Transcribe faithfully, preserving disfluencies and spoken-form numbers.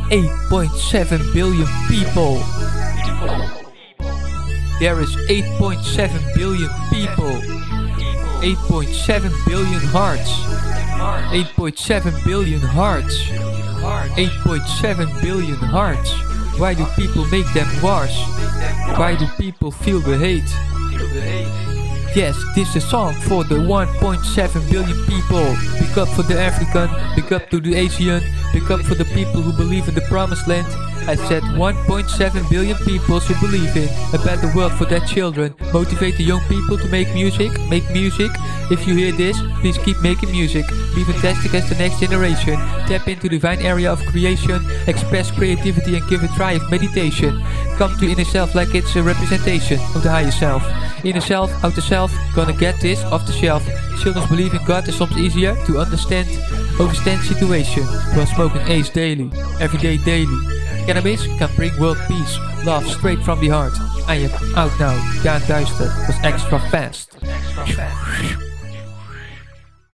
eight point seven billion people. There is eight point seven billion people. eight point seven billion hearts. eight point seven billion hearts. eight point seven billion hearts. Why do people make them wars? Why do people feel the hate? Yes, this is a song for the one point seven billion people. Big up for the African, big up to the Asian, big up for the people who believe in the promised land. I said one point seven billion people who believe in a better world for their children. Motivate the young people to make music, make music. If you hear this, please keep making music. Be fantastic as the next generation. Tap into the divine area of creation. Express creativity and give a try of meditation. Come to inner self like it's a representation of the higher self. Inner self, outer self, gonna get this off the shelf. Children's believe in God is sometimes easier to understand. Overstand situation while smoking ace daily, everyday daily. Cannabis can bring world peace, love straight from the heart. I am out now, Daan Duister was extra fast. Extra fast.